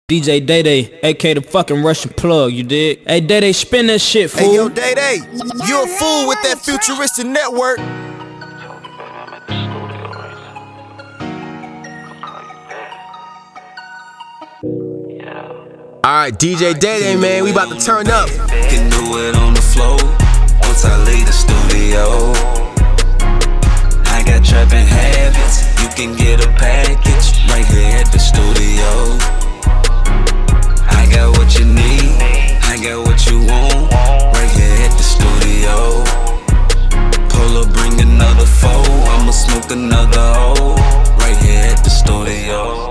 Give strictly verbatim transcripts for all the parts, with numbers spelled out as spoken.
D J Day Day, aka the fucking Russian plug, you dig? Hey Day Day, spin that shit, fool. Hey yo, Day Day, you a fool with that futuristic network. Alright, D J Day Day, man, we about to turn up. Can do it on the floor once I leave the studio. I got trapping habits, you can get a package right here at the studio. I got what you need, I got what you want right here at the studio. Pull up, bring another foe, I'ma smoke another O right here at the studio.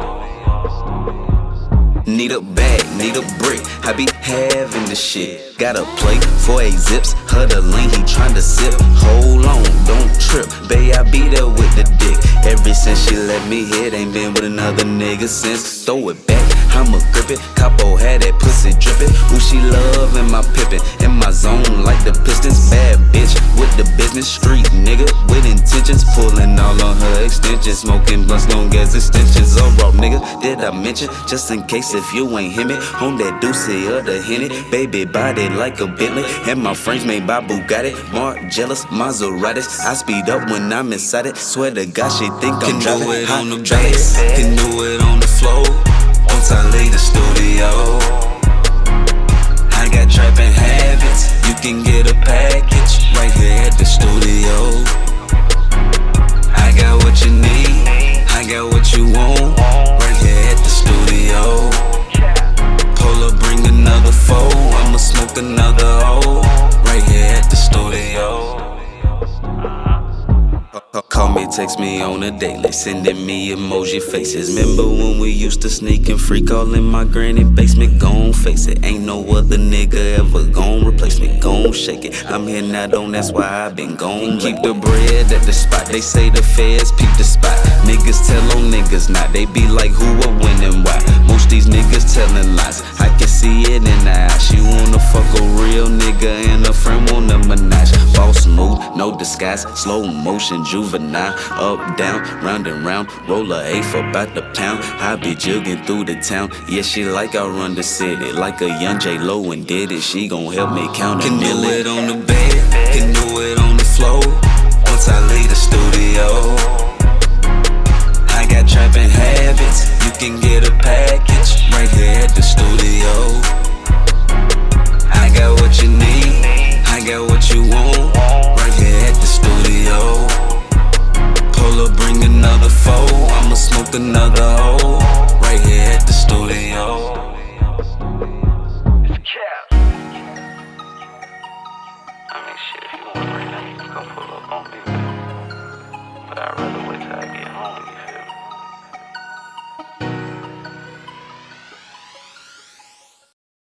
Need a bag, need a brick, I be having the shit. Got a plate for eight zips, her the lane, he tryna sip. Hold on, don't trip, bae, I be there with the dick. Ever since she let me hit, ain't been with another nigga since. Throw it back, I'ma grip it. Capo had that pussy drippin'. Who she lovin', my pippin'. In my zone like the Pistons. Bad bitch with the business, street nigga with intentions. Pullin' all on her extensions, smoking blunts long as extensions. Oh, raw nigga, did I mention? Just in case if you ain't hear me, on that Deuce or the Henny. Baby body like a Bentley, and my frames made by Bugatti. Mark jealous, Maseratis. I speed up when I'm inside it. Swear to God, she think I'm driving. Can do it on the bass, can do it on the floor once I leave the studio. I got trapping habits, you can get a package right here at the studio. I got what you need, I got what you want right here at the studio. Pull up, bring another foe, I'ma smoke another O right here at the studio. Call me, text me on a daily, sending me emoji faces. Remember when we used to sneak and freak all in my granny basement? Gon' face it, ain't no other nigga ever gon' replace me. Gon' shake it, I'm here now, don't, that's why I been gon' keep the bread at the spot. They say the feds peep the spot. Niggas tell on niggas not, they be like who a win and why. Most these niggas telling lies, I can see it in the eye. She wanna fuck a real nigga and a friend wanna menage. Boss move, no disguise, slow motion, juvenile. Up, down, round and round, roll a eighth about the pound. I be jugging through the town. Yeah, she like I run the city, like a young J Lo and did it. She gon' help me count a million. Can do it on the bed, can do it on the floor once I leave the studio. I got trapping habits, you can get a package right here at the studio. I got what you need, I got what you want right here at the studio. Pull up, bring another foe, I'ma smoke another O right here at the studio. It's Cap. I mean, shit, if you want right now, you can go pull up.